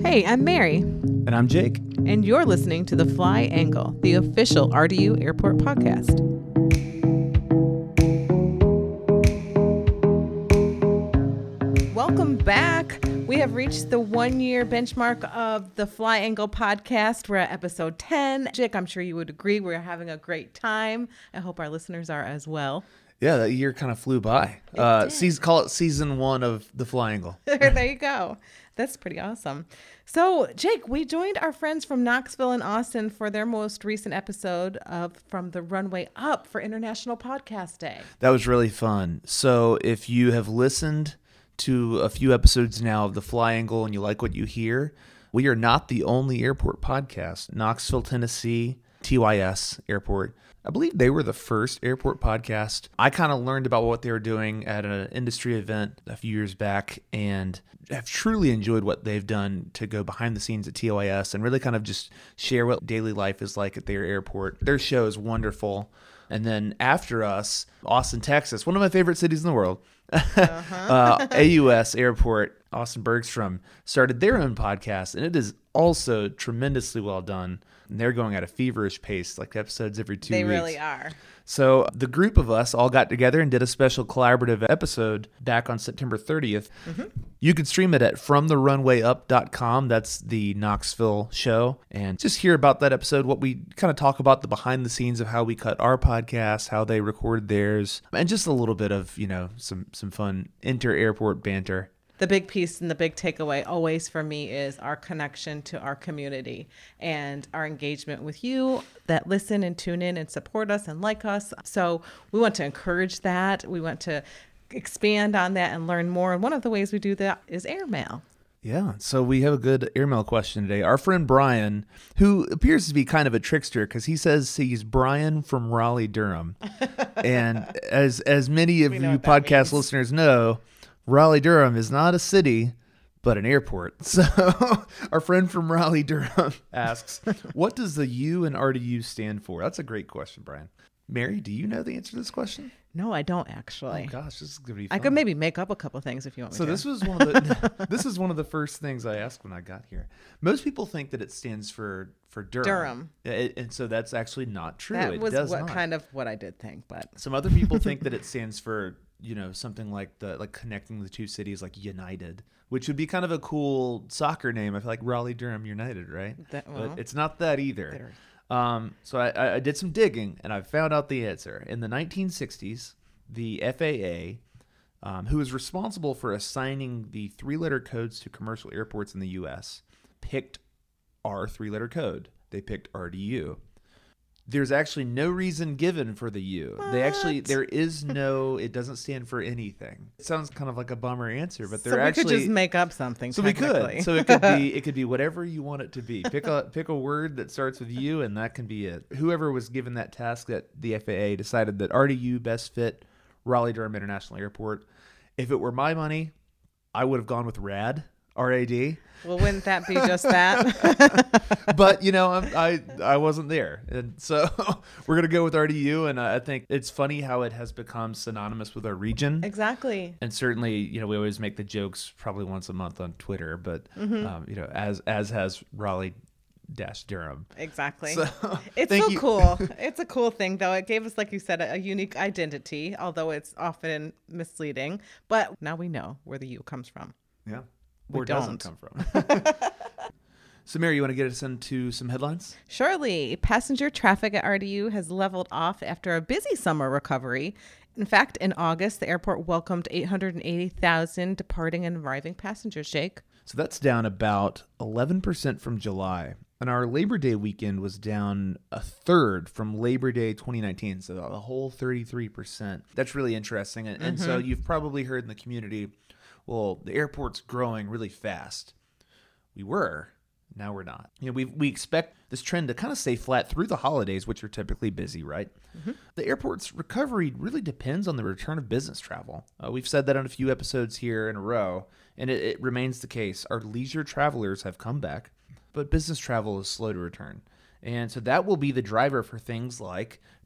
Hey, I'm Mary. And I'm Jake. And you're listening to The Fly Angle, the official RDU Airport podcast. Welcome back. We have reached the 1-year benchmark of the Fly Angle podcast. We're at episode 10. Jake, I'm sure you would agree we're having a great time. I hope our listeners are as well. Yeah, that year kind of flew by. Call it season 1 of the Fly Angle. There you go. That's pretty awesome. So, Jake, we joined our friends from Knoxville and Austin for their most recent episode of From the Runway Up for International Podcast Day. That was really fun. So if you have listened to a few episodes now of the Fly Angle and you like what you hear, we are not the only airport podcast. Knoxville, Tennessee, TYS Airport, I believe they were the first airport podcast. I kind of learned about what they were doing at an industry event a few years back and have truly enjoyed what they've done to go behind the scenes at TYS and really kind of just share what daily life is like at their airport. Their show is wonderful. And then after us, Austin, Texas, one of my favorite cities in the world, AUS Airport, Austin Bergstrom, started their own podcast, and it is also tremendously well done. And they're going at a feverish pace, like episodes every 2 weeks. They really are. So the group of us all got together and did a special collaborative episode back on September 30th. Mm-hmm. You could stream it at FromTheRunwayUp.com. That's the Knoxville show. And just hear about that episode, what we kind of talk about the behind the scenes of how we cut our podcast, how they recorded theirs, and just a little bit of, some fun inter-airport banter. The big piece and the big takeaway always for me is our connection to our community and our engagement with you that listen and tune in and support us and like us. So we want to encourage that. We want to expand on that and learn more. And one of the ways we do that is airmail. Yeah, so we have a good airmail question today. Our friend Brian, who appears to be kind of a trickster because he says he's Brian from Raleigh, Durham. And as many of you podcast listeners know, Raleigh, Durham is not a city, but an airport. So our friend from Raleigh, Durham asks, what does the U in RDU stand for? That's a great question, Brian. Mary, do you know the answer to this question? No, I don't actually. Oh gosh, this is gonna be fun. I could maybe make up a couple things if you want me to. So this was one of the this is one of the first things I asked when I got here. Most people think that it stands for Durham. And so that's actually not true. That was what I did think, but some other people think that it stands for something like connecting the two cities, like United, which would be kind of a cool soccer name. I feel like Raleigh Durham United, right? But it's not that either. So I did some digging and I found out the answer. In the 1960s, the FAA, who was responsible for assigning the 3-letter codes to commercial airports in the U.S., picked our 3-letter code. They picked RDU. There's actually no reason given for the U. What? There is no, it doesn't stand for anything. It sounds kind of like a bummer answer, but we could just make up something. So we could. So it could be whatever you want it to be. Pick a word that starts with U, and that can be it. Whoever was given that task at the FAA decided that RDU best fit Raleigh-Durham International Airport. If it were my money, I would have gone with RAD. RAD. Well, wouldn't that be just that? But I wasn't there, and so we're gonna go with RDU. And I think it's funny how it has become synonymous with our region. Exactly. And certainly, we always make the jokes probably once a month on Twitter, but as has Raleigh-Durham. Exactly. So, it's so cool. It's a cool thing, though. It gave us, like you said, a unique identity, although it's often misleading. But now we know where the U comes from. Yeah. We doesn't come from. So, Mary, you want to get us into some headlines? Surely. Passenger traffic at RDU has leveled off after a busy summer recovery. In fact, in August, the airport welcomed 880,000 departing and arriving passengers, Jake. So that's down about 11% from July. And our Labor Day weekend was down a third from Labor Day 2019. So a whole 33%. That's really interesting. And so you've probably heard in the community, well, the airport's growing really fast. We were. Now we're not. We expect this trend to kind of stay flat through the holidays, which are typically busy, right? Mm-hmm. The airport's recovery really depends on the return of business travel. We've said that on a few episodes here in a row, and it remains the case. Our leisure travelers have come back, but business travel is slow to return. And so that will be the driver for things like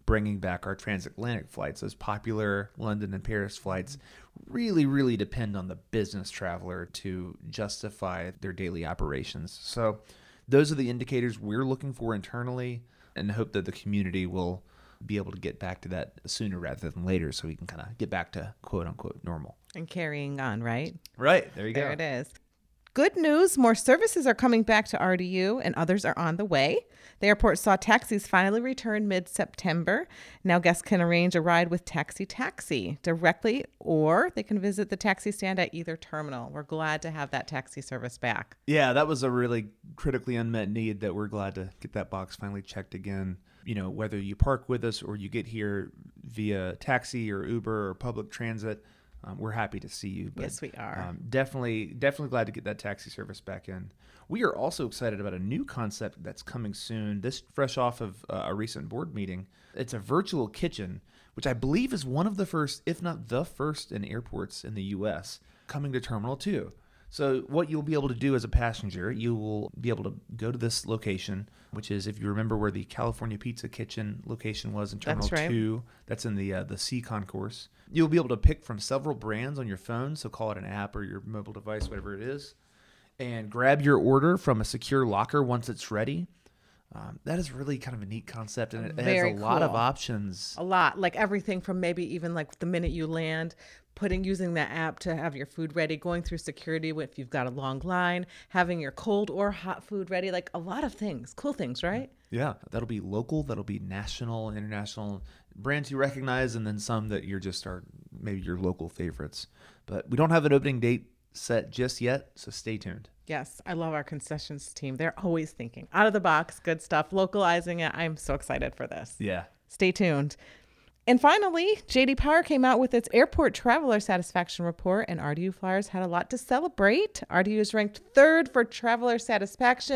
bringing back our transatlantic flights. Those popular London and Paris flights really, really depend on the business traveler to justify their daily operations. So those are the indicators we're looking for internally, and hope that the community will be able to get back to that sooner rather than later, so we can kind of get back to quote unquote normal. And carrying on, right? Right. There you go. There it is. Good news, more services are coming back to RDU and others are on the way. The airport saw taxis finally return mid-September. Now guests can arrange a ride with Taxi directly, or they can visit the taxi stand at either terminal. We're glad to have that taxi service back. Yeah, that was a really critically unmet need that we're glad to get that box finally checked again. You know, whether you park with us or you get here via taxi or Uber or public transit, we're happy to see you. But, yes, we are. Definitely glad to get that taxi service back in. We are also excited about a new concept that's coming soon. This fresh off of a recent board meeting. It's a virtual kitchen, which I believe is one of the first, if not the first, in airports in the U.S. coming to Terminal 2. So what you'll be able to do as a passenger, you will be able to go to this location, which is, if you remember where the California Pizza Kitchen location was in Terminal 2, that's in the C concourse. You'll be able to pick from several brands on your phone, so call it an app or your mobile device, whatever it is, and grab your order from a secure locker once it's ready. That is really kind of a neat concept, and it has a lot of options. A lot, like everything from maybe even like the minute you land, using that app to have your food ready, going through security if you've got a long line, having your cold or hot food ready, like a lot of things, cool things, right? Yeah, that'll be local, that'll be national, international brands you recognize, and then some that you're just are maybe your local favorites. But we don't have an opening date set just yet, so stay tuned. Yes, I love our concessions team. They're always thinking out of the box, good stuff, localizing it. I'm so excited for this. Yeah. Stay tuned. And finally, J.D. Power came out with its airport traveler satisfaction report, and RDU Flyers had a lot to celebrate. RDU is ranked 3rd for traveler satisfaction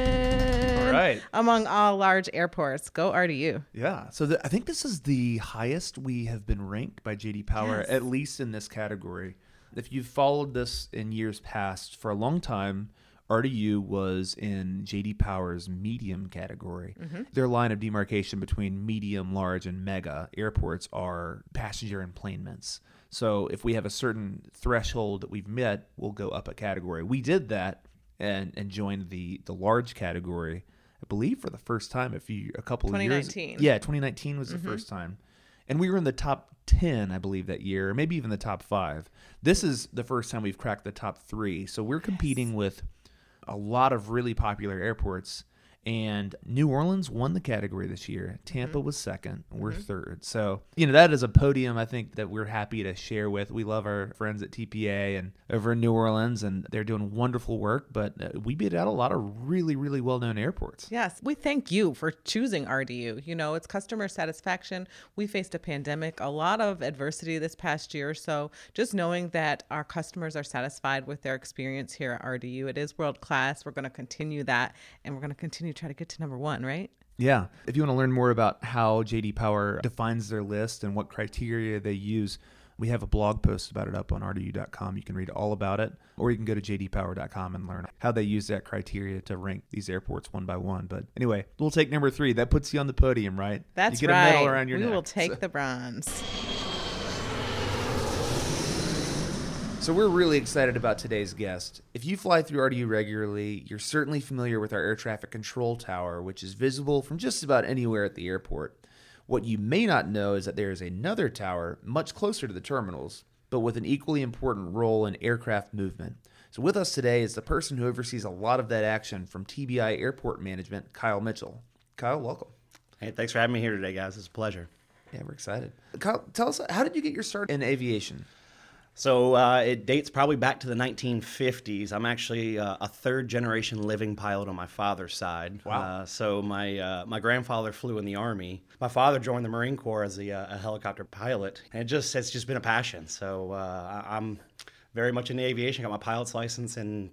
among all large airports. Go RDU. Yeah. So I think this is the highest we have been ranked by J.D. Power, at least in this category. If you've followed this in years past, for a long time, RDU was in J.D. Power's medium category. Mm-hmm. Their line of demarcation between medium, large, and mega airports are passenger enplanements. So if we have a certain threshold that we've met, we'll go up a category. We did that and joined the large category, I believe, for the first time a couple of years. 2019. Yeah, 2019 was the first time. And we were in the top 10, I believe, that year, or maybe even the top 5. This is the first time we've cracked the top 3. So we're competing with a lot of really popular airports, and New Orleans won the category this year. Tampa was 2nd. We're 3rd. So, that is a podium I think that we're happy to share with. We love our friends at TPA and over in New Orleans, and they're doing wonderful work, but we beat out a lot of really, really well-known airports. Yes, we thank you for choosing RDU. It's customer satisfaction. We faced a pandemic, a lot of adversity this past year, so just knowing that our customers are satisfied with their experience here at RDU, it is world-class. We're going to continue that, and we're going to continue to try to get to number 1, right? Yeah. If you want to learn more about how J.D. Power defines their list and what criteria they use, we have a blog post about it up on RDU.com. You can read all about it, or you can go to jdpower.com and learn how they use that criteria to rank these airports one by one. But anyway, we'll take number 3. That puts you on the podium, right? That's you get right. a medal around your neck. We will take the bronze. So we're really excited about today's guest. If you fly through RDU regularly, you're certainly familiar with our air traffic control tower, which is visible from just about anywhere at the airport. What you may not know is that there is another tower much closer to the terminals, but with an equally important role in aircraft movement. So with us today is the person who oversees a lot of that action from TBI Airport Management, Kyle Mitchell. Kyle, welcome. Hey, thanks for having me here today, guys. It's a pleasure. Yeah, we're excited. Kyle, tell us, how did you get your start in aviation? So it dates probably back to the 1950s. I'm actually a 3rd-generation living pilot on my father's side. Wow. So my grandfather flew in the Army. My father joined the Marine Corps as a helicopter pilot, and it's just been a passion. So I'm very much into aviation. I got my pilot's license in,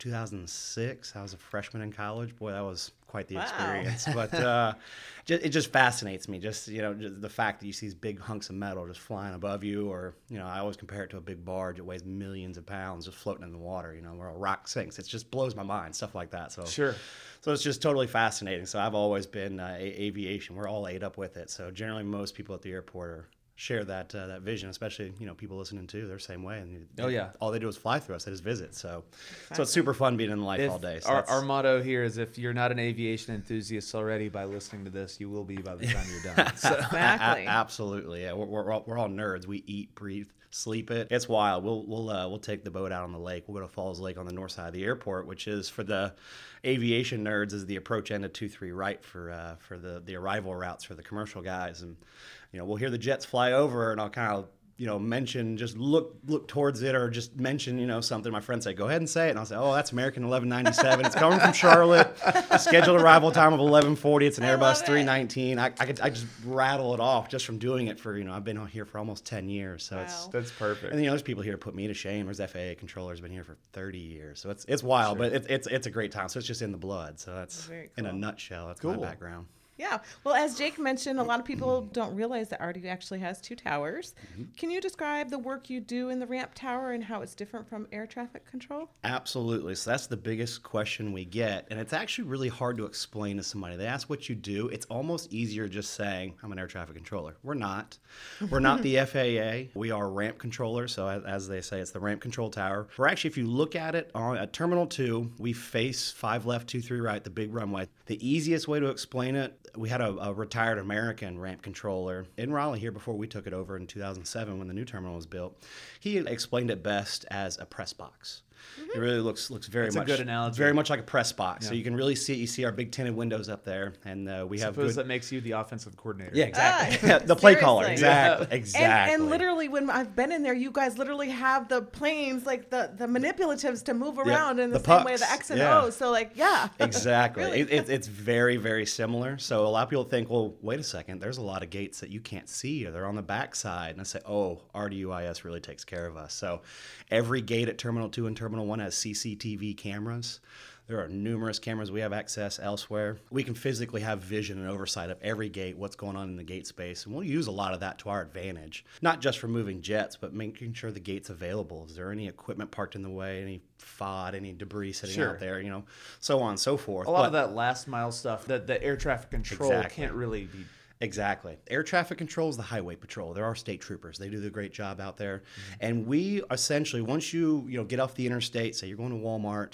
2006. I was a freshman in college. Boy, that was quite the experience. But it just fascinates me. Just the fact that you see these big hunks of metal just flying above you, or I always compare it to a big barge. It weighs millions of pounds just floating in the water. Where a rock sinks. It just blows my mind. Stuff like that. So Sure. So it's just totally fascinating. So I've always been aviation. We're all ate up with it. So generally, most people at the airport share that vision, especially people listening too. They're the same way, and all they do is fly through us. They just visit. So it's super fun being in the life all day. So our motto here is, if you're not an aviation enthusiast already by listening to this, you will be by the time you're done. So. Exactly. Absolutely. Yeah, we're all nerds. We eat, breathe, sleep it. It's wild. We'll take the boat out on the lake. We'll go to Falls Lake on the north side of the airport, which is, for the aviation nerds, is the approach end of 2-3 right for the arrival routes for the commercial guys. And we'll hear the jets fly over, and I'll kind of mention, just look towards it, or just mention something. My friends say, go ahead and say it, and I'll say, oh, that's American 1197. It's coming from Charlotte. Scheduled arrival time of 11:40. It's an Airbus 319. I just rattle it off just from doing it for I've been here for almost 10 years. So that's perfect. And there's people here to put me to shame. There's FAA controllers been here for 30 years. So it's wild, Sure. but it's a great time. So it's just in the blood. So that's Very cool. in a nutshell. That's Cool. my background. Yeah. Well, as Jake mentioned, a lot of people don't realize that RDU actually has 2 towers. Can you describe the work you do in the ramp tower and how it's different from air traffic control? Absolutely. So that's the biggest question we get. And it's actually really hard to explain to somebody. They ask what you do. It's almost easier just saying, I'm an air traffic controller. We're not. We're not the FAA. We are ramp controllers. So as they say, it's the ramp control tower. We're actually, if you look at it at Terminal 2, we face 5 left, 2, 3 right, the big runway. The easiest way to explain it, we had a retired American ramp controller in Raleigh here before we took it over in 2007 when the new terminal was built. He explained it best as a press box. It really looks very That's much a good analogy. very much like a press box. Yeah. So you can really see it. You see our big tinted windows up there, and we have Suppose good. that makes you the offensive coordinator. Yeah, exactly. The play caller. Seriously. Exactly. Yeah. Exactly. And literally, when I've been in there, you guys literally have the planes, like the manipulatives to move around in the same way, the pucks. X and Yeah. O. So yeah. Exactly. Really. It's very, very similar. So a lot of people think, well, wait a second, there's a lot of gates that you can't see, or they're on the back side. And I say, oh, RDUIS really takes care of us. So every gate at Terminal 2 and Terminal 1 has CCTV cameras. There are numerous cameras. We have access elsewhere. We can physically have vision and oversight of every gate, what's going on in the gate space. And we'll use a lot of that to our advantage, not just for moving jets, but making sure the gate's available. Is there any equipment parked in the way, any FOD, any debris sitting out there, so on and so forth. A lot of that last mile stuff that the air traffic control Exactly. can't really be. Exactly. Air traffic control is the highway patrol. There are state troopers. They do a great job out there. And we essentially, once you get off the interstate, say you're going to Walmart,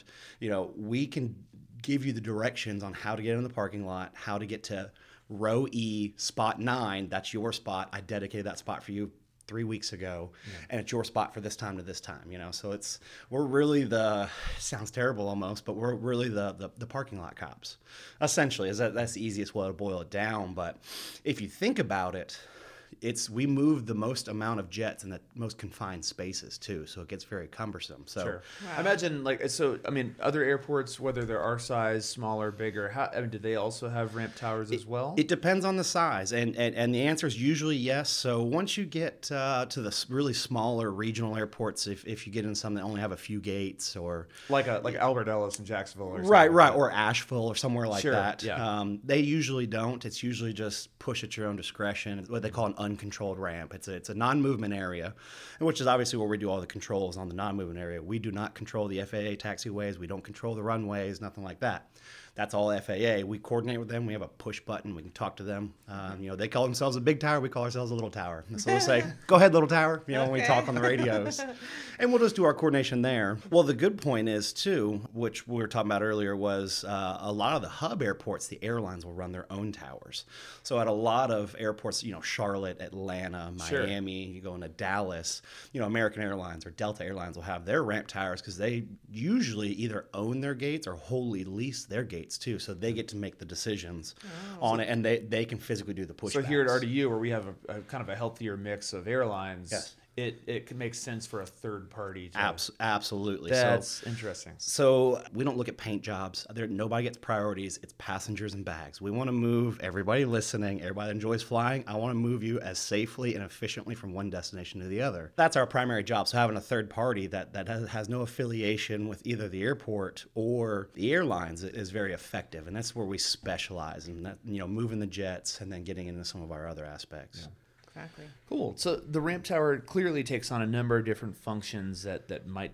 we can give you the directions on how to get in the parking lot, how to get to row E, spot 9. That's your spot. I dedicated that spot for you 3 weeks ago, and it's your spot for this time to this time, So we're really sounds terrible almost, but we're really the parking lot cops. Essentially, that's the easiest way to boil it down. But if you think about it, we move the most amount of jets in the most confined spaces too, so it gets very cumbersome. So Sure. Wow. I imagine other airports, whether they're our size, smaller, bigger, do they also have ramp towers as well? It depends on the size, and the answer is usually yes. So once you get to the really smaller regional airports, if you get in some that only have a few gates, or like Albert Ellis in Jacksonville, or something right, like that. or Asheville or somewhere like Sure, that, yeah. they usually don't. It's usually just push at your own discretion. It's what they call an uncontrolled ramp. It's a non-movement area, which is obviously where we do all the controls on the non-movement area. We do not control the FAA taxiways. We don't control the runways, nothing like that. That's all FAA. We coordinate with them. We have a push button. We can talk to them. They call themselves a big tower. We call ourselves a little tower. And so we'll say, go ahead, little tower, when we talk on the radios. And we'll just do our coordination there. Well, the good point is, too, which we were talking about earlier, was a lot of the hub airports, the airlines will run their own towers. So at a lot of airports, Charlotte, Atlanta, Miami, you go into Dallas, American Airlines or Delta Airlines will have their ramp towers because they usually either own their gates or wholly lease their gates too, so they get to make the decisions on it, and they can physically do the push. So here at RDU, where we have a kind of a healthier mix of airlines, Yes. it could make sense for a third party. Absolutely. That's interesting. So we don't look at paint jobs. Nobody gets priorities. It's passengers and bags. We want to move everybody listening, everybody that enjoys flying. I want to move you as safely and efficiently from one destination to the other. That's our primary job. So having a third party that has no affiliation with either the airport or the airlines is very effective. And that's where we specialize in that, moving the jets and then getting into some of our other aspects. Yeah. Exactly. Cool. So the ramp tower clearly takes on a number of different functions that might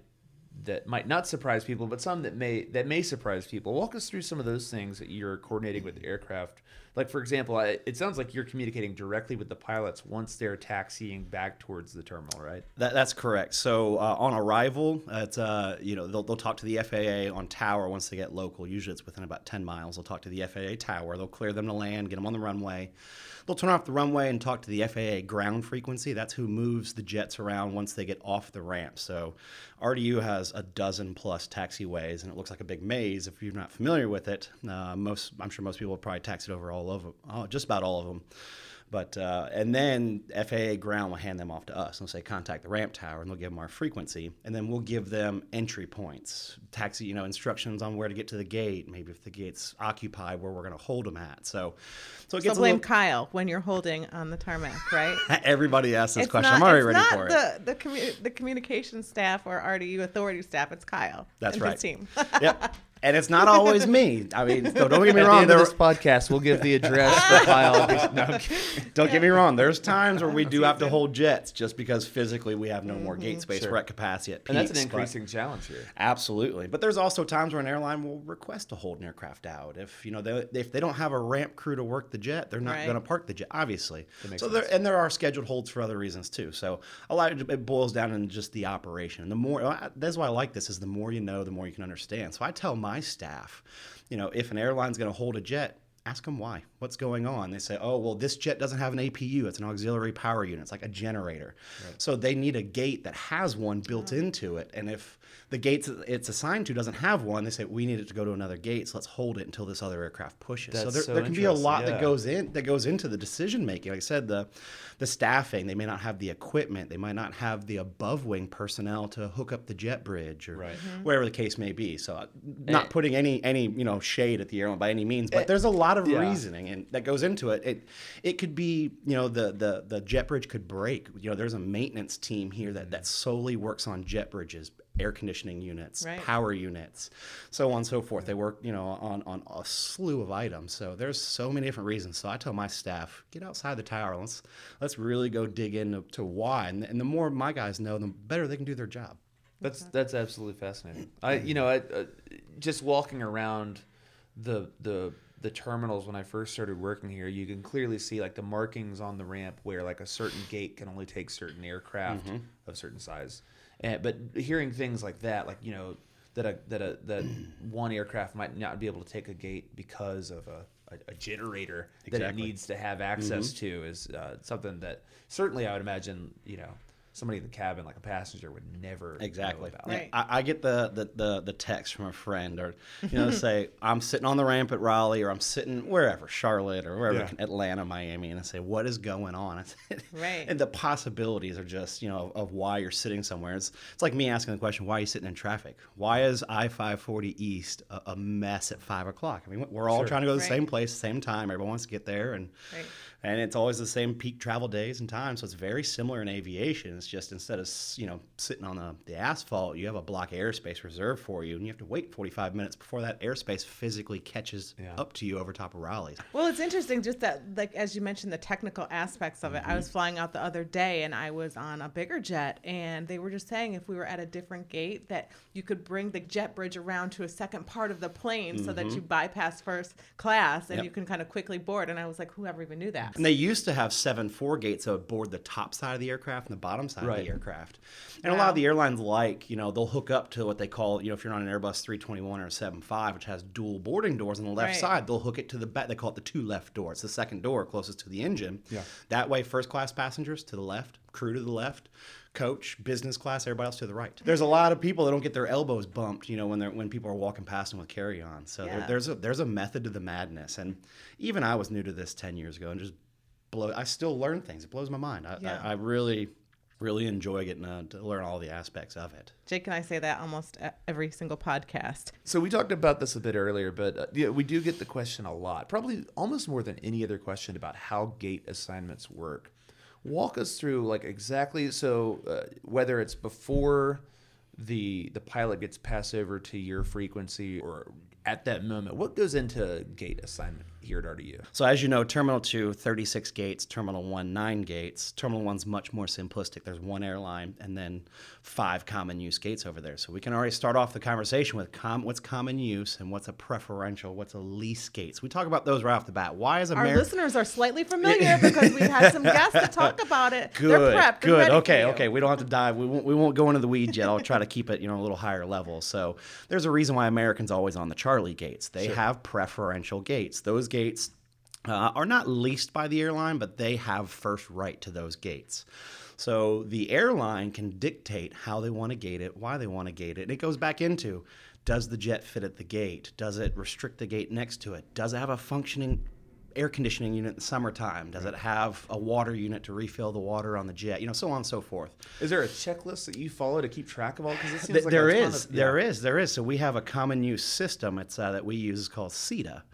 not surprise people, but some that may surprise people. Walk us through some of those things that you're coordinating with the aircraft. Like, for example, it sounds like you're communicating directly with the pilots once they're taxiing back towards the terminal, right? That's correct. So on arrival, they'll talk to the FAA on tower once they get local. Usually it's within about 10 miles. They'll talk to the FAA tower. They'll clear them to land, get them on the runway. They'll turn off the runway and talk to the FAA ground frequency. That's who moves the jets around once they get off the ramp. So RDU has a dozen plus taxiways, and it looks like a big maze if you're not familiar with it. I'm sure most people have probably taxied over just about all of them. But and then FAA ground will hand them off to us. They'll say contact the ramp tower, and they'll give them our frequency, and then we'll give them entry points, taxi, instructions on where to get to the gate. Maybe if the gate's occupied, where we're going to hold them at. So it gets blame Kyle when you're holding on the tarmac, right? Everybody asks this question. I'm already ready for it. The communication staff or RDU authority staff. It's Kyle. That's and right. His team. Yep. And it's not always me. I mean, don't get me At wrong. the end of this podcast, we'll give the address for Kyle. No, don't get me wrong. There's times where we do have to hold jets just because physically we have no more gate space. Sure. We're at capacity at peaks. And that's an increasing challenge here. Absolutely. But there's also times where an airline will request to hold an aircraft out. If they don't have a ramp crew to work the jet, they're not going to park the jet, obviously. So there are scheduled holds for other reasons too. So a lot of it boils down in just the operation. And the more that's why I like this is the more you know, the more you can understand. So I tell my staff, if an airline's going to hold a jet, ask them why. What's going on? They say, oh, well, this jet doesn't have an APU. It's an auxiliary power unit. It's like a generator. Right. So they need a gate that has one built into it. And if the gate it's assigned to doesn't have one, they say, we need it to go to another gate, so let's hold it until this other aircraft pushes. That's so there can be a lot that goes into the decision making. Like I said, the staffing, they may not have the equipment. They might not have the above wing personnel to hook up the jet bridge or whatever the case may be. So not putting any shade at the airline by any means, but there's a lot of reasoning and that goes into it. It could be, the jet bridge could break. There's a maintenance team here that solely works on jet bridges, air conditioning units, power units, so on and so forth. They work, on a slew of items. So there's so many different reasons. So I tell my staff, get outside the tower. Let's really go dig into why. And the more my guys know, the better they can do their job. That's absolutely fascinating. I just walking around the terminals when I first started working here, you can clearly see like the markings on the ramp where like a certain gate can only take certain aircraft of certain size. But hearing things like that, like that one aircraft might not be able to take a gate because of a generator that it needs to have access to is something that certainly I would imagine somebody in the cabin, like a passenger, would never know about. Right. I get the text from a friend, or say I'm sitting on the ramp at Raleigh, or I'm sitting wherever, Charlotte, or wherever, Atlanta, Miami, and I say, what is going on? I said, and the possibilities are just of why you're sitting somewhere. It's like me asking the question, why are you sitting in traffic? Why is I-540 East a mess at 5 o'clock? I mean, we're all trying to go to the same place, same time. Everyone wants to get there, and it's always the same peak travel days and times. So it's very similar in aviation. It's just instead of sitting on the asphalt, you have a block of airspace reserved for you, and you have to wait 45 minutes before that airspace physically catches up to you over top of Raleigh. Well, it's interesting just that, like as you mentioned, the technical aspects of it. I was flying out the other day, and I was on a bigger jet, and they were just saying if we were at a different gate that you could bring the jet bridge around to a second part of the plane so that you bypass first class and you can kind of quickly board. And I was like, whoever even knew that? And they used to have 7-4 gates that would board the top side of the aircraft and the bottom side of the aircraft. And a lot of the airlines they'll hook up to what they call, if you're on an Airbus 321 or a 75, which has dual boarding doors on the left side, they'll hook it to the back. They call it the two left doors, the second door closest to the engine. Yeah. That way, first class passengers to the left, crew to the left, coach, business class, everybody else to the right. There's a lot of people that don't get their elbows bumped, when people are walking past them with carry-on. So there's a method to the madness. And even I was new to this 10 years ago, and I still learn things. It blows my mind. I really really enjoy getting to learn all the aspects of it. Jake and I say that almost every single podcast. So we talked about this a bit earlier, but yeah, we do get the question a lot, probably almost more than any other question, about how gate assignments work. Walk us through like exactly, so whether it's before the pilot gets passed over to your frequency or at that moment, what goes into gate assignment here at RDU? So as you know, Terminal 2, 36 gates, Terminal 1, 9 gates. Terminal 1's much more simplistic. There's one airline and then 5 common use gates over there. So we can already start off the conversation with what's common use and what's a preferential, what's a lease gates. We talk about those right off the bat. Why is Our America... listeners are slightly familiar because we've had some guests to talk about it. Good, They're prepped. They're good. ready Okay, for you. okay. We don't have to dive. We won't go into the weeds yet. I'll try to keep it, a little higher level. So there's a reason why American's always on the Charlie gates. They have preferential gates. Those gates are not leased by the airline, but they have first right to those gates. So the airline can dictate how they want to gate it, why they want to gate it. And it goes back into, does the jet fit at the gate? Does it restrict the gate next to it? Does it have a functioning air conditioning unit in the summertime? Does it have a water unit to refill the water on the jet? So on and so forth. Is there a checklist that you follow to keep track of all? Because it seems like There a ton is. of, There is. So we have a common use system. It's that we use. It's called SITA.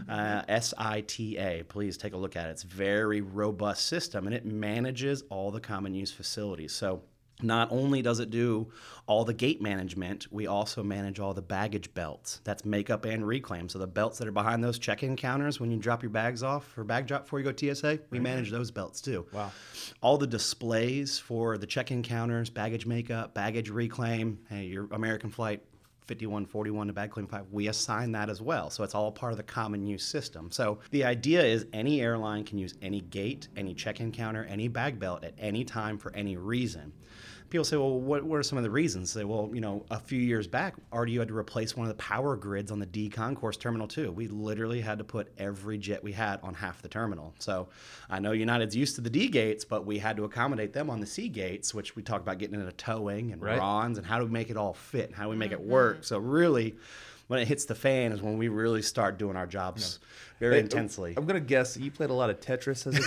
SITA. Please take a look at it. It's a very robust system, and it manages all the common use facilities. So not only does it do all the gate management, we also manage all the baggage belts. That's makeup and reclaim. So the belts that are behind those check-in counters when you drop your bags off for bag drop before you go TSA, we manage those belts too. Wow. All the displays for the check-in counters, baggage makeup, baggage reclaim, hey, your American flight 5141 to bag claim 5, we assign that as well. So it's all part of the common use system. So the idea is any airline can use any gate, any check-in counter, any bag belt at any time for any reason. People say, well, what are some of the reasons? Say, well, a few years back, RDU had to replace one of the power grids on the D Concourse Terminal 2. We literally had to put every jet we had on half the terminal. So I know United's used to the D gates, but we had to accommodate them on the C gates, which we talked about getting into towing and RONs and how do we make it all fit and how do we make it work. So really, when it hits the fan is when we really start doing our jobs very intensely. I'm going to guess you played a lot of Tetris as a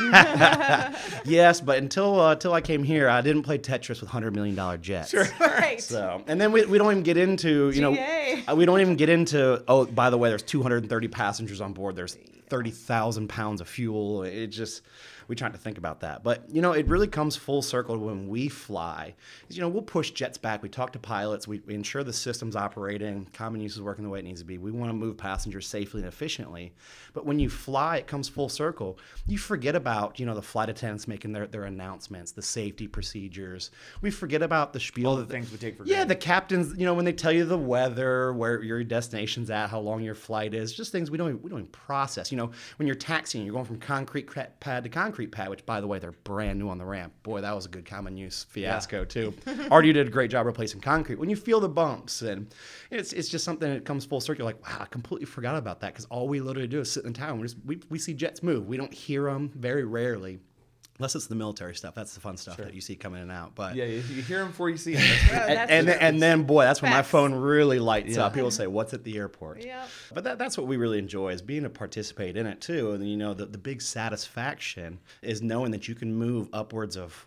kid. Yes, but until I came here, I didn't play Tetris with $100 million jets. Sure. Right. So, and then we don't even get into, we don't even get into, oh, by the way, there's 230 passengers on board. There's 30,000 pounds of fuel. It just, we try to think about that. But, it really comes full circle when we fly. We'll push jets back. We talk to pilots. We ensure the system's operating. Common use is working the way it needs to be. We want to move passengers safely and efficiently. But when you fly, it comes full circle. You forget about, the flight attendants making their announcements, the safety procedures. We forget about the spiel. All the things we take for granted. Yeah, granted. the captains, when they tell you the weather, where your destination's at, how long your flight is, just things we don't even process. When you're taxiing, you're going from concrete pad to concrete pad, which, by the way, they're brand new on the ramp. Boy, that was a good common use fiasco, too. RDU did a great job replacing concrete. When you feel the bumps, and it's just something that comes full circle. You're like, wow, I completely forgot about that, because all we literally do is sit in town. We see jets move. We don't hear them very rarely. Unless it's the military stuff. That's the fun stuff that you see coming in and out. But Yeah, you hear them before you see them. and then, boy, that's when my Facts. phone really lights up. People say, what's at the airport? Yeah. But that's what we really enjoy, is being to participate in it, too. And, the big satisfaction is knowing that you can move upwards of,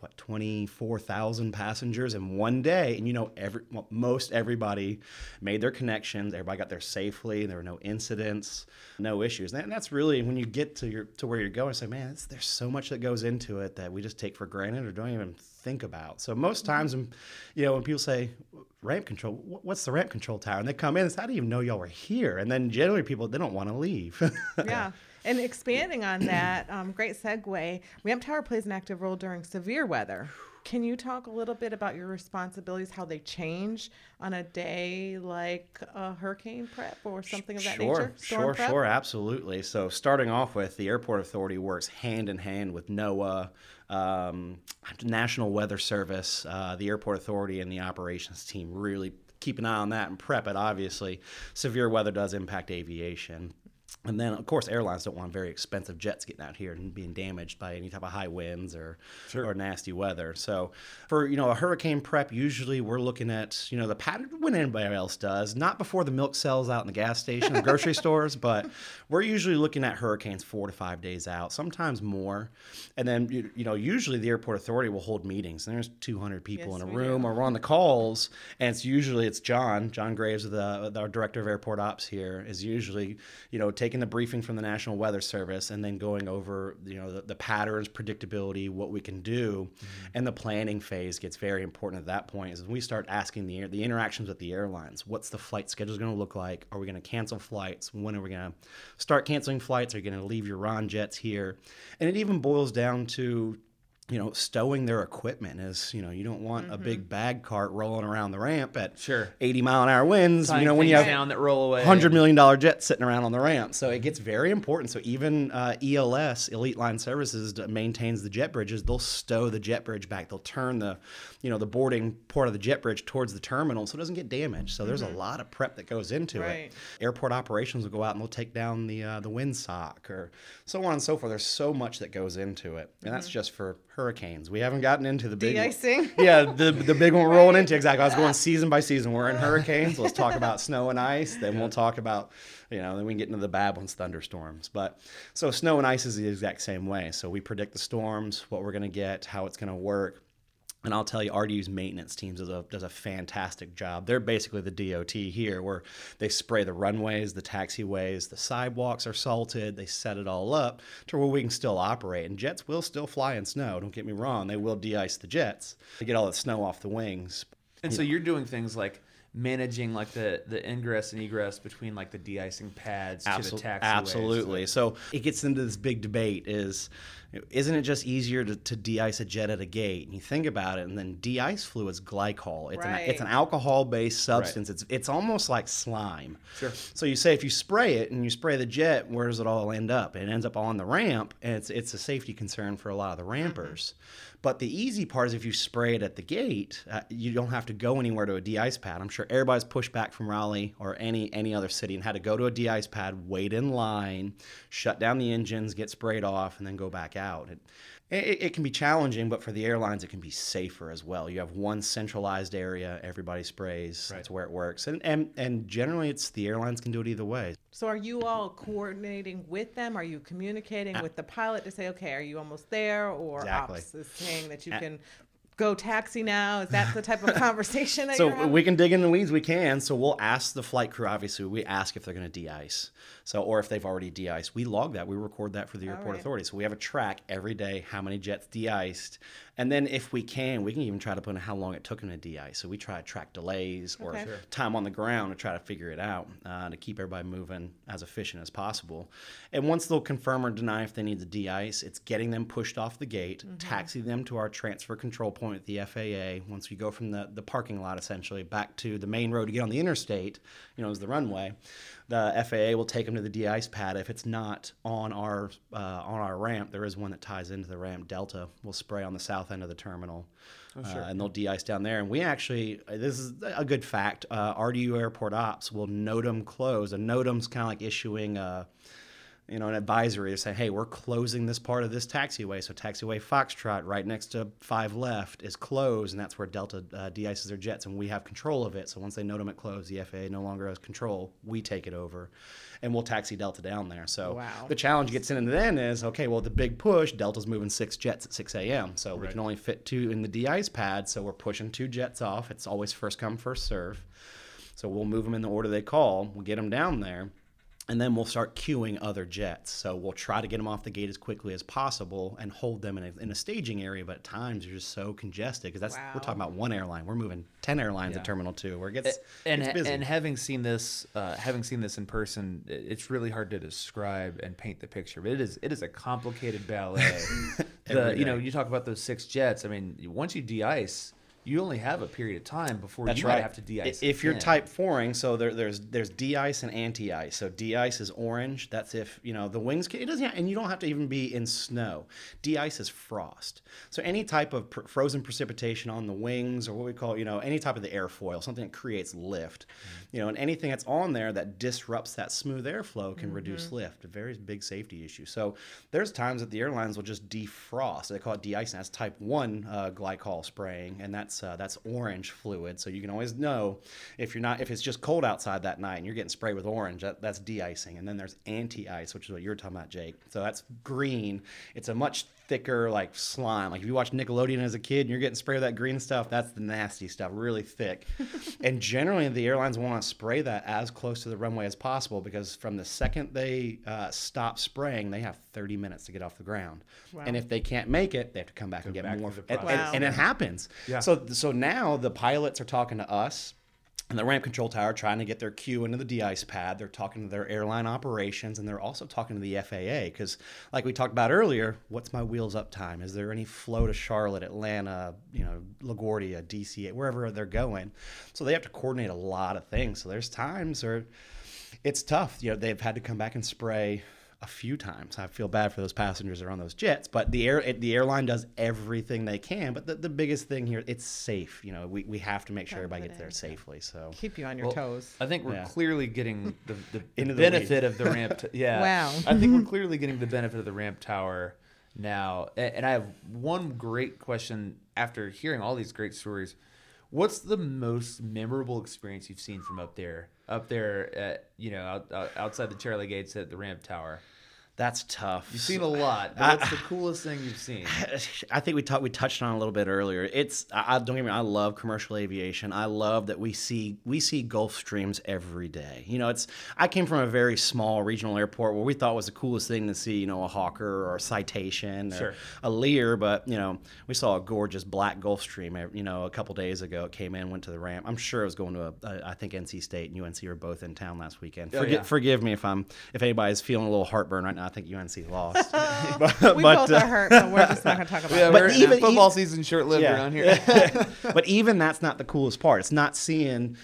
24,000 passengers in one day. And, most everybody made their connections. Everybody got there safely. There were no incidents, no issues. And that's really, when you get to where you're going, say, man, there's so much that goes into it that we just take for granted or don't even think about. So most times, when people say ramp control, what's the ramp control tower? And they come in and say, I didn't even know y'all were here. And then generally people, they don't want to leave. Yeah. And expanding on that, great segue, ramp tower plays an active role during severe weather. Can you talk a little bit about your responsibilities, how they change on a day like a hurricane prep or something of that nature? Storm prep? Sure, absolutely. So starting off with, the Airport Authority works hand in hand with NOAA, National Weather Service, the Airport Authority, and the operations team really keep an eye on that and prep it, obviously. Severe weather does impact aviation. And then, of course, airlines don't want very expensive jets getting out here and being damaged by any type of high winds or nasty weather. So for, a hurricane prep, usually we're looking at, the pattern when anybody else does, not before the milk sells out in the gas station or grocery stores, but we're usually looking at hurricanes 4 to 5 days out, sometimes more. And then, usually the airport authority will hold meetings. And there's 200 people in a room, or we're on the calls, and it's John Graves, our director of airport ops here, is usually, taking the briefing from the National Weather Service and then going over, the patterns, predictability, what we can do. And the planning phase gets very important at that point, is when we start asking the interactions with the airlines. What's the flight schedule going to look like? Are we going to cancel flights? When are we going to start canceling flights? Are you going to leave your Ron jets here? And it even boils down to stowing their equipment. Is you don't want a big bag cart rolling around the ramp at 80-mile-an-hour winds. When you have down that roll away, $100 million jets sitting around on the ramp. So it gets very important. So even ELS, Elite Line Services, maintains the jet bridges. They'll stow the jet bridge back. They'll turn the boarding part of the jet bridge towards the terminal so it doesn't get damaged. So there's a lot of prep that goes into it. Airport operations will go out and they'll take down the windsock, or so on and so forth. There's so much that goes into it, and that's just for hurricanes. We haven't gotten into the big de-icing. Yeah, the big one we're rolling into. Exactly. I was going season by season. We're in hurricanes. Let's talk about snow and ice. Then we'll talk about, then we can get into the bad ones, thunderstorms. But so snow and ice is the exact same way. So we predict the storms, what we're going to get, how it's going to work. And I'll tell you, RDU's maintenance teams does a fantastic job. They're basically the DOT here, where they spray the runways, the taxiways, the sidewalks are salted. They set it all up to where we can still operate. And jets will still fly in snow. Don't get me wrong. They will de-ice the jets to get all the snow off the wings. And so you're doing things like managing like the ingress and egress between like the de-icing pads to the taxiways. Absolutely. So it gets into this big debate isn't it just easier to de-ice a jet at a gate? And you think about it, and then de-ice fluid's glycol. It's an alcohol-based substance. Right. It's almost like slime. Sure. So you say if you spray it and you spray the jet, where does it all end up? It ends up on the ramp, and it's a safety concern for a lot of the rampers. But the easy part is if you spray it at the gate, you don't have to go anywhere to a de-ice pad. I'm sure everybody's pushed back from Raleigh or any other city and had to go to a de-ice pad, wait in line, shut down the engines, get sprayed off, and then go back out. It can be challenging, but for the airlines, it can be safer as well. You have one centralized area, everybody sprays. Right. That's where it works. And generally, it's the airlines can do it either way. So are you all coordinating with them? Are you communicating with the pilot to say, okay, are you almost there? Or ops is saying that you can go taxi now? Is that the type of conversation that you're having? So we can dig in the weeds, we can. So we'll ask the flight crew, obviously, we ask if they're going to de-ice. Or if they've already de-iced. We log that. We record that for the airport authority. So we have a track every day, how many jets de-iced. And then if we can even try to put in how long it took them to de-ice. So we try to track delays or time on the ground to try to figure it out to keep everybody moving as efficient as possible. And once they'll confirm or deny if they need to de-ice, it's getting them pushed off the gate, taxiing them to our transfer control point at the FAA. Once we go from the parking lot, essentially, back to the main road to get on the interstate, is the runway. The FAA will take them to the de-ice pad. If it's not on our ramp, there is one that ties into the ramp. Delta will spray on the south end of the terminal, and they'll de-ice down there. And we actually, this is a good fact, RDU Airport Ops will NOTAM close. A NOTAM's kind of like issuing an advisory to say, hey, we're closing this part of this taxiway. So taxiway Foxtrot right next to 5 Left is closed, and that's where Delta de-ices their jets, and we have control of it. So once they NOTAM it closed, the FAA no longer has control. We take it over, and we'll taxi Delta down there. So the challenge gets in, and then is, okay, well, the big push, Delta's moving 6 jets at 6 a.m. So we can only fit 2 in the de-ice pad, so we're pushing 2 jets off. It's always first come, first serve. So we'll move them in the order they call. We'll get them down there. And then we'll start queuing other jets. So we'll try to get them off the gate as quickly as possible and hold them in a staging area. But at times you're just so congested because we're talking about one airline. We're moving 10 airlines at Terminal 2, where it gets busy. And having seen this in person, it's really hard to describe and paint the picture. But it is a complicated ballet. You talk about those 6 jets. I mean, once you de-ice, you only have a period of time before That's you right. might have to de-ice. If you're again. type 4ing, so there's de-ice and anti-ice. So de-ice is orange. That's if the wings. It doesn't, and you don't have to even be in snow. De-ice is frost. So any type of frozen precipitation on the wings, or what we call any type of the airfoil, something that creates lift. And anything that's on there that disrupts that smooth airflow can reduce lift. A very big safety issue. So there's times that the airlines will just defrost. They call it de-icing. That's type 1 glycol spraying, and that's orange fluid. So you can always know if it's just cold outside that night and you're getting sprayed with orange, that's de-icing. And then there's anti-ice, which is what you're talking about, Jake. So that's green. It's a much thicker like slime. Like if you watch Nickelodeon as a kid and you're getting sprayed with that green stuff, that's the nasty stuff, really thick. And generally the airlines want to spray that as close to the runway as possible, because from the second they stop spraying, they have 30 minutes to get off the ground. Wow. And if they can't make it, they have to come back and get more. And it happens. Yeah. So now the pilots are talking to us and the ramp control tower, trying to get their cue into the de-ice pad. They're talking to their airline operations, and they're also talking to the FAA, because like we talked about earlier, what's my wheels up time? Is there any flow to Charlotte, Atlanta, LaGuardia, DC, wherever they're going? So they have to coordinate a lot of things. So there's times where it's tough. They've had to come back and spray a few times. I feel bad for those passengers that are on those jets, but the airline does everything they can. But the biggest thing here, it's safe. We have to make sure everybody gets there safely. So Keep you on your toes. I think we're clearly getting the Into the benefit of the ramp. Wow. I think we're clearly getting the benefit of the ramp tower now. And I have one great question after hearing all these great stories. What's the most memorable experience you've seen from up there at, outside the Charlie Gates at the ramp tower? That's tough. You've seen a lot. But what's the coolest thing you've seen? I think we touched on it a little bit earlier. Don't get me wrong, I love commercial aviation. I love that we see Gulfstreams every day. I came from a very small regional airport where we thought was the coolest thing to see, a Hawker or a Citation or a Lear, but we saw a gorgeous black Gulfstream. A couple days ago, it came in, went to the ramp. I'm sure it was going to I think NC State and UNC were both in town last weekend. Forgive me if anybody's feeling a little heartburn right now. I think UNC lost. We both are hurt, but we're just not going to talk about it. But even football season's short-lived around here. But even that's not the coolest part. It's not seeing,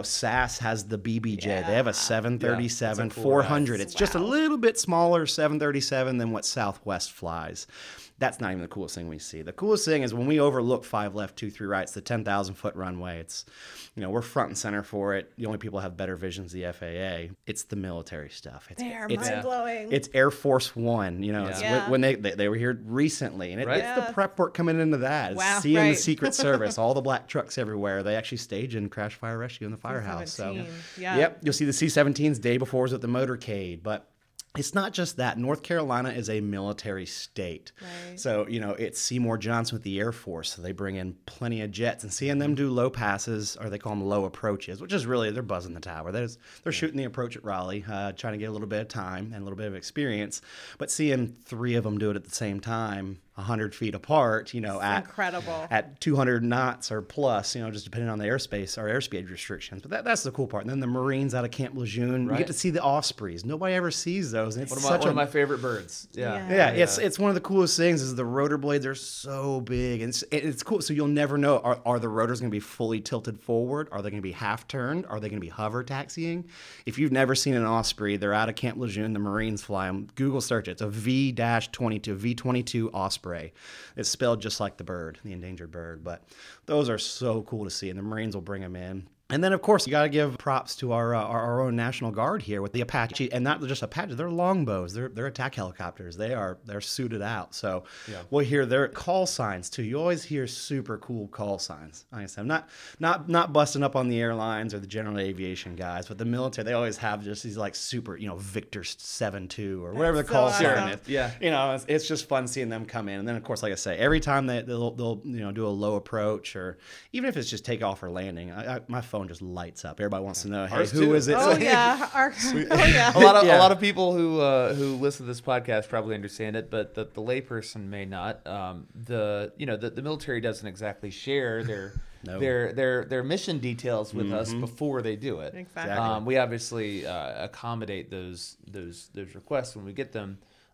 SAS has the BBJ. Yeah. They have a 737 that's a cool 400. ride. It's just a little bit smaller 737 than what Southwest flies. That's not even the coolest thing we see. The coolest thing is when we overlook 5 left, 2 3 rights, the 10,000-foot runway. It's, we're front and center for it. The only people who have better visions, the FAA. It's the military stuff. They are mind-blowing. It's Air Force One. It's when they were here recently, and it's the prep work coming into that. It's seeing the Secret Service, all the black trucks everywhere. They actually stage in Crash Fire Rescue in the firehouse. So, you'll see the C-17s day before it was at the motorcade, but it's not just that. North Carolina is a military state. Right. So, it's Seymour Johnson with the Air Force. So they bring in plenty of jets, and seeing them do low passes, or they call them low approaches, which is really, they're buzzing the tower. They're shooting the approach at Raleigh, trying to get a little bit of time and a little bit of experience. But seeing 3 of them do it at the same time, 100 feet apart, incredible. At 200 knots or plus, just depending on the airspace or airspeed restrictions. But that's the cool part. And then the Marines out of Camp Lejeune, you get to see the Ospreys. Nobody ever sees those. And it's one of my favorite birds. Yeah, it's one of the coolest things is the rotor blades are so big. And it's cool. So you'll never know, are the rotors going to be fully tilted forward? Are they going to be half turned? Are they going to be hover taxiing? If you've never seen an Osprey, they're out of Camp Lejeune. The Marines fly them. Google search it. It's a V-22 Osprey. It's spelled just like the bird, the endangered bird. But those are so cool to see, and the Marines will bring them in. And then, of course, you got to give props to our own National Guard here with the Apache, and not just Apache. They're longbows. They're attack helicopters. They're suited out. So we'll hear their call signs too. You always hear super cool call signs. Like I said, I'm not busting up on the airlines or the general aviation guys, but the military, they always have just these like super, Victor 7-2 or whatever the call sign is. Yeah. It's just fun seeing them come in. And then, of course, like I say, every time they'll do a low approach, or even if it's just takeoff or landing, my phone just lights up. Everybody wants to know, hey, who is it? Oh yeah, A lot of people who listen to this podcast probably understand it, but the layperson may not. The military doesn't exactly share their mission details with us before they do it. Exactly. We obviously accommodate those requests when we get them.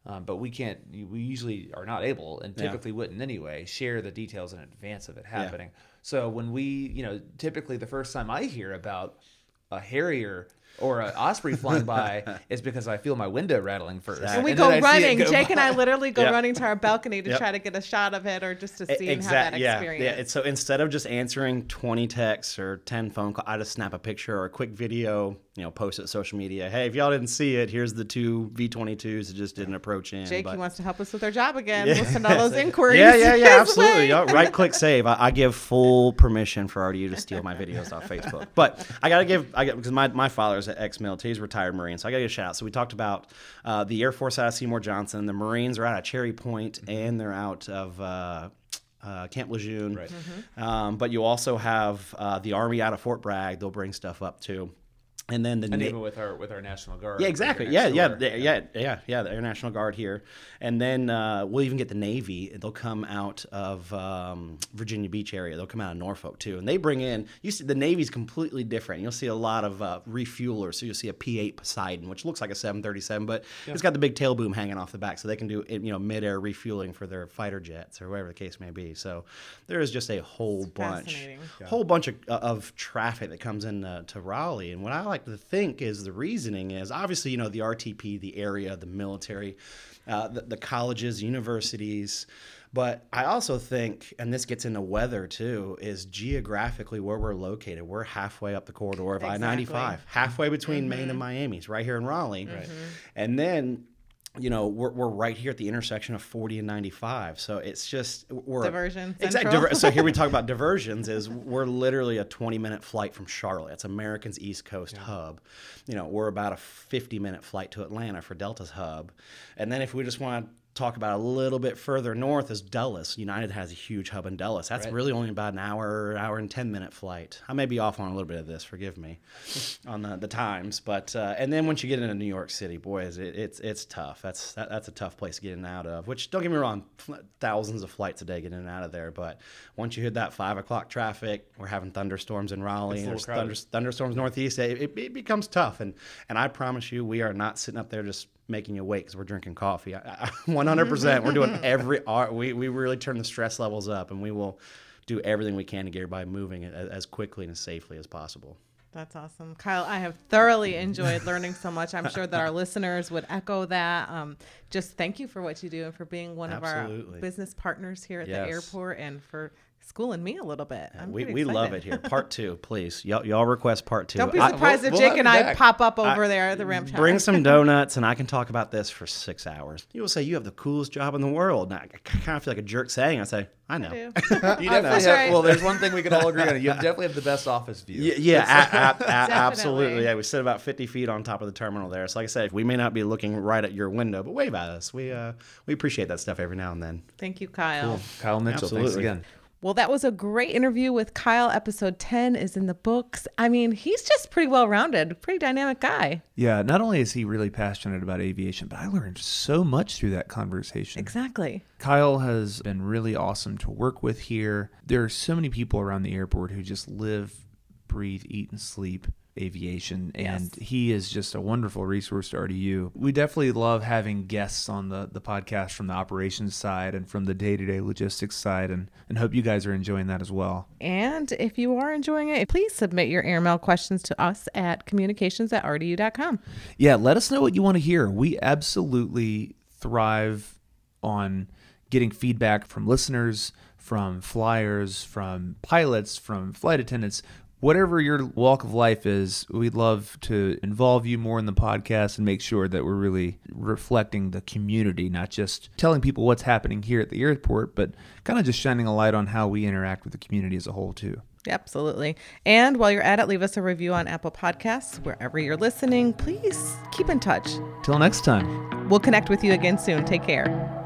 But we usually are not able, and typically wouldn't anyway, share the details in advance of it happening. So when we, typically the first time I hear about a Harrier or an Osprey flying by is because I feel my window rattling first. And we go running. Jake and I literally go running to our balcony to try to get a shot of it or just to see and have that experience. Yeah. So instead of just answering 20 texts or 10 phone calls, I just snap a picture or a quick video, post it to social media. Hey, if y'all didn't see it, here's the 2 V-22s that just didn't approach in. Jake, he wants to help us with our job again. Listen to all those inquiries. Yeah, absolutely. Right click save. I give full permission for RDU to steal my videos off Facebook. But I got to give, because my father's an ex-military, he's a retired Marine, so I got to give a shout out. So we talked about the Air Force out of Seymour Johnson. The Marines are out of Cherry Point, and they're out of Camp Lejeune. Right. Mm-hmm. But you also have the Army out of Fort Bragg. They'll bring stuff up too. And then even with our National Guard. Yeah, exactly. The Air National Guard here. And then we'll even get the Navy. They'll come out of Virginia Beach area. They'll come out of Norfolk too. And they bring in, you see the Navy's completely different. You'll see a lot of refuelers. So you'll see a P-8 Poseidon, which looks like a 737, but it's got the big tail boom hanging off the back, so they can do mid-air refueling for their fighter jets or whatever the case may be. So there is just a whole bunch of traffic that comes in to Raleigh. And what I like to think is the reasoning is obviously the RTP, the area, the military, the colleges, universities, but I also think, and this gets into weather too, is geographically where we're located. We're halfway up the corridor of I-95, halfway between Maine and Miami. It's right here in Raleigh, and then we're right here at the intersection of 40 and 95. So it's just diversion. Exactly. So here we talk about diversions. Is we're literally a 20-minute flight from Charlotte. It's American's East Coast hub. We're about a 50-minute flight to Atlanta for Delta's hub. And then if we just want to talk about a little bit further north is Dulles. United has a huge hub in Dulles. That's really only about an hour and 10-minute flight. I may be off on a little bit of this. Forgive me on the times. But and then once you get into New York City, boys, it's tough. That's a tough place to get in and out of. Which, don't get me wrong, thousands of flights a day getting in and out of there. But once you hit that 5 o'clock traffic, we're having thunderstorms in Raleigh. There's thunderstorms northeast. It becomes tough. And I promise you, we are not sitting up there just making you wait because we're drinking coffee. 100%. We're doing we really turn the stress levels up, and we will do everything we can to get everybody moving as quickly and as safely as possible. That's awesome. Kyle, I have thoroughly enjoyed learning so much. I'm sure that our listeners would echo that. Just thank you for what you do and for being one of our business partners here at the airport and for schooling me a little bit. We love it here. Part 2, please. Y'all request part 2. Don't be surprised if Jake and I pop up over there at the ramp tower. Bring some donuts, and I can talk about this for 6 hours. You will say, you have the coolest job in the world. And I kind of feel like a jerk saying, I say, I know. You definitely have, well, there's one thing we can all agree on. You definitely have the best office view. Absolutely. Yeah, we sit about 50 feet on top of the terminal there. So like I said, we may not be looking right at your window, but wave at us. We appreciate that stuff every now and then. Thank you, Kyle. Cool. Kyle Mitchell, thanks again. Well, that was a great interview with Kyle. Episode 10 is in the books. I mean, he's just pretty well-rounded, pretty dynamic guy. Yeah, not only is he really passionate about aviation, but I learned so much through that conversation. Exactly. Kyle has been really awesome to work with here. There are so many people around the airport who just live, breathe, eat, and sleep aviation, and he is just a wonderful resource to RDU. We definitely love having guests on the podcast from the operations side and from the day-to-day logistics side, and hope you guys are enjoying that as well. And if you are enjoying it, please submit your airmail questions to us at communications@rdu.com. Yeah, let us know what you want to hear. We absolutely thrive on getting feedback from listeners, from flyers, from pilots, from flight attendants. Whatever your walk of life is, we'd love to involve you more in the podcast and make sure that we're really reflecting the community, not just telling people what's happening here at the airport, but kind of just shining a light on how we interact with the community as a whole, too. Absolutely. And while you're at it, leave us a review on Apple Podcasts. Wherever you're listening, please keep in touch. Till next time. We'll connect with you again soon. Take care.